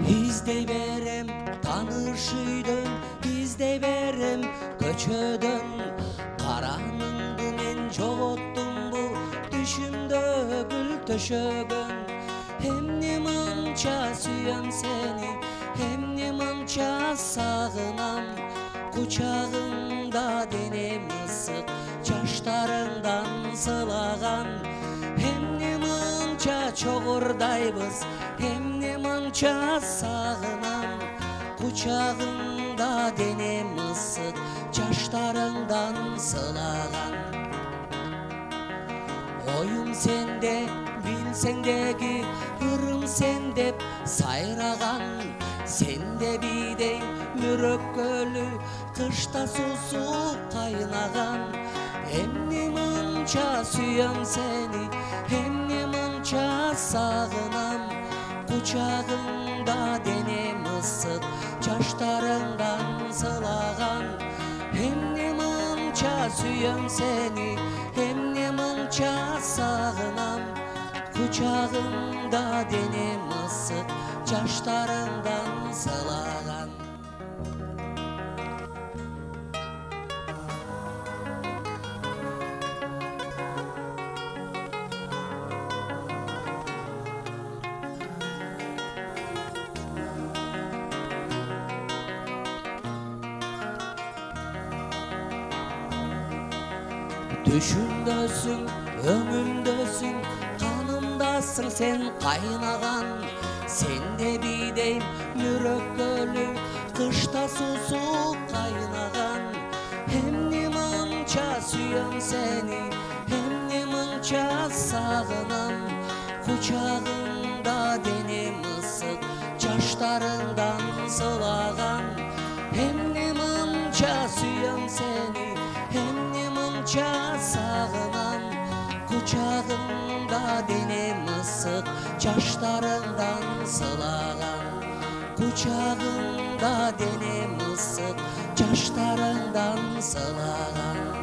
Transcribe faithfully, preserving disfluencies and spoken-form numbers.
İzdey berem tanışıydım, izdey berem köçödön. Karanыңды мен жоғоттум bu düşümdө gül töşөгөн. Эмне мынча сүйөм сени, эмне мынча сагынам. Кучагыңда денем ысык, жаштарыңдан сылаган. Эмне мынча чогурдайбыз, эмне мынча сагынам. Кучагыңда денем ысык, жаштарыңдан сылаган. Оюм сенде, билсеңдеги ырым сен деп сайраган. Сенде бидей мүрөккөлү кышта суусу кайнаган. Эмне мынча сүйөм сени, эмне мынча сагынам. Кучагыңда денем ысык, жаштарыңдан сылаган. Эмне мынча сүйөм сени, эмне мынча сагынам. Кучагыңда денем ысык, жаштарыңдан сылаган. Düşümdösүң, өңүмдöсүң, канымдасың сен кайнаган. Сенде бидей мүрөккөлү кышта суусу кайнаган. Эмне мынча сүйөм сени, эмне мынча сагынам. Кучагыңда денем ысык, жаштарыңдан сылаган. Эмне мынча сүйөм сени, эмне мынча сагынам. Кучагыңда денем ысык, жаштарыңдан сылаган. Кучагыңда денем ысык, жаштарыңдан сылаган.